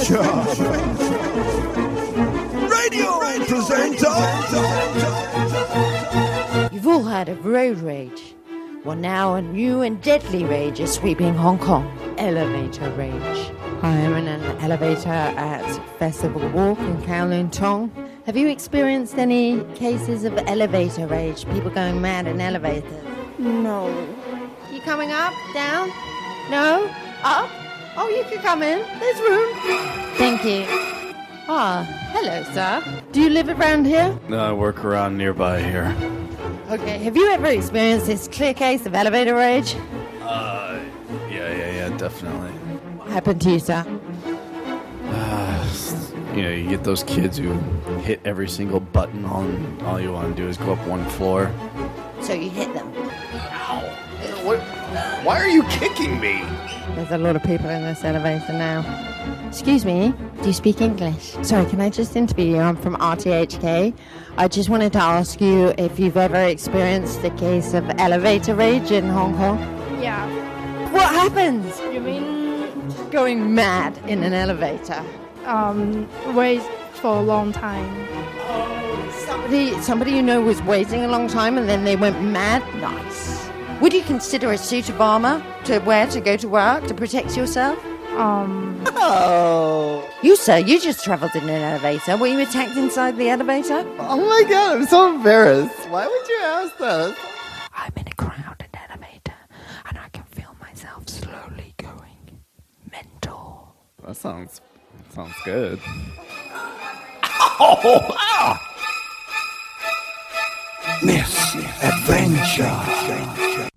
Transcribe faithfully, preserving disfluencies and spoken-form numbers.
Adventure. Radio presenter. You've all heard of road rage. Well, now a new and deadly rage is sweeping Hong Kong. Elevator rage. I am in an elevator at Festival Walk in Kowloon Tong. Have you experienced any cases of elevator rage? People going mad in elevators? No. You coming up? Down? No? Up? Oh, you can come in. There's room. Thank you. Ah, hello, sir. Do you live around here? No, I work around nearby here. Okay, have you ever experienced this clear case of elevator rage? Uh, yeah, yeah, yeah, definitely. What happened to you, sir? Uh, you know, you get those kids who hit every single button on, all you want to do is go up one floor. So you hit them? Ow. What? Why are you kicking me? There's a lot of people in this elevator now. Excuse me, do you speak English? Sorry, can I just interview you? I'm from R T H K. I just wanted to ask you if you've ever experienced a case of elevator rage in Hong Kong. Yeah. What happens? You mean Going mad in an elevator. um wait for a long time? Somebody, somebody you know was waiting a long time and then they went mad? Nice. Would you consider a suit of armor to wear to go to work to protect yourself? Um Oh. You, sir, you just travelled in an elevator. Were you attacked inside the elevator? Oh my god, I'm so embarrassed. Why would you ask that? I'm in a crowded elevator and I can feel myself slowly going mental. That sounds sounds good. Miss Adventure.